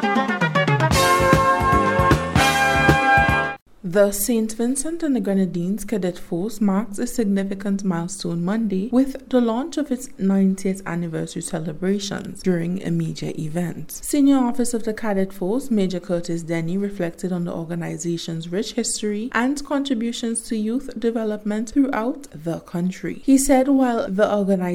The St. Vincent and the Grenadines Cadet Force marks a significant milestone Monday with the launch of its 90th anniversary celebrations during a major event. Senior Officer of the Cadet Force, Major Curtis Denny, reflected on the organization's rich history and contributions to youth development throughout the country. He said while the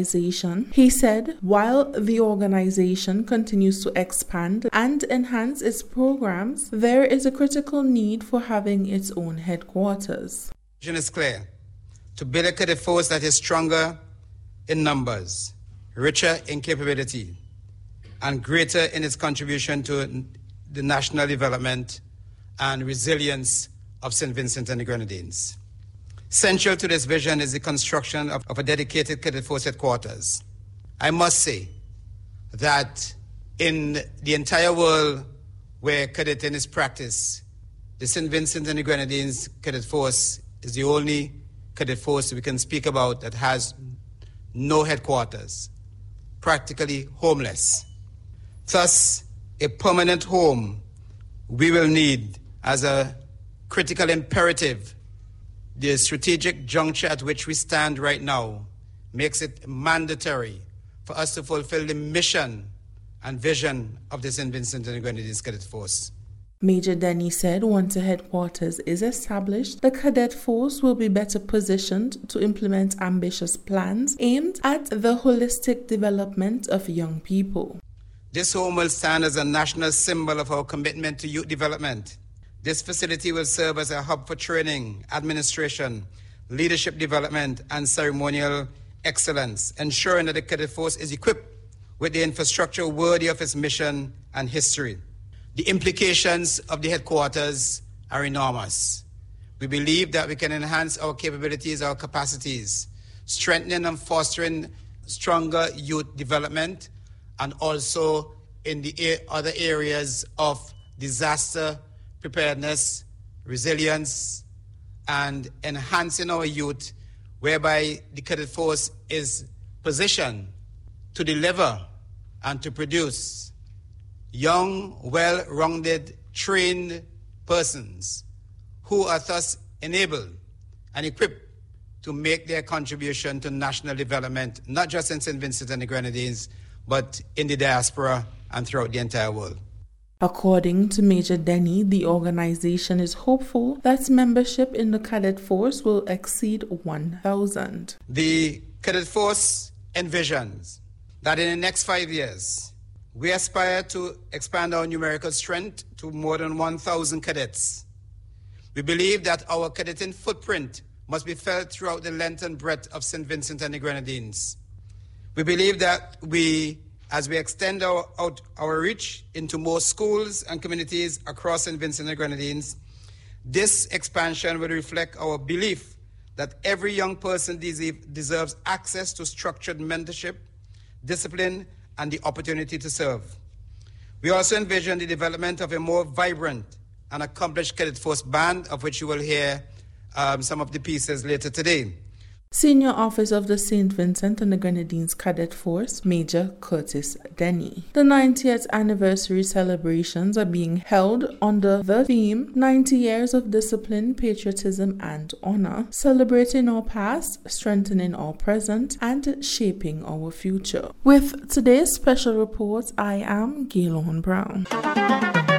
organization continues to expand and enhance its programs, there is a critical need for having its own headquarters. The vision is clear: to build a cadet force that is stronger in numbers, richer in capability, and greater in its contribution to the national development and resilience of St. Vincent and the Grenadines. Central to this vision is the construction of a dedicated cadet force headquarters. I must say that in the entire world where cadeting is practiced, the St. Vincent and the Grenadines Cadet Force is the only cadet force we can speak about that has no headquarters, practically homeless. Thus, a permanent home we will need as a critical imperative. The strategic juncture at which we stand right now makes it mandatory for us to fulfill the mission and vision of the St. Vincent and the Grenadines Cadet Force. Major Denny said once a headquarters is established, the cadet force will be better positioned to implement ambitious plans aimed at the holistic development of young people. This home will stand as a national symbol of our commitment to youth development. This facility will serve as a hub for training, administration, leadership development, and ceremonial excellence, ensuring that the cadet force is equipped with the infrastructure worthy of its mission and history. The implications of the headquarters are enormous. We believe that we can enhance our capabilities, our capacities, strengthening and fostering stronger youth development, and also in the other areas of disaster preparedness, resilience, and enhancing our youth, whereby the cadet force is positioned to deliver and to produce young, well-rounded, trained persons who are thus enabled and equipped to make their contribution to national development, not just in St. Vincent and the Grenadines, but in the diaspora and throughout the entire world. According to Major Denny, the organization is hopeful that membership in the cadet force will exceed 1,000. The cadet force envisions that in the next 5 years, we aspire to expand our numerical strength to more than 1,000 cadets. We believe that our cadeting footprint must be felt throughout the length and breadth of St. Vincent and the Grenadines. We believe that as we extend our reach into more schools and communities across St. Vincent and the Grenadines, this expansion will reflect our belief that every young person deserves access to structured mentorship, discipline, and the opportunity to serve. We also envision the development of a more vibrant and accomplished cadet force band, of which you will hear some of the pieces later today. Senior Officer of the St. Vincent and the Grenadines Cadet Force, Major Curtis Denny. The 90th anniversary celebrations are being held under the theme 90 Years of Discipline, Patriotism and Honor, celebrating our past, strengthening our present, and shaping our future. With today's special report, I am Gaylorn Brown.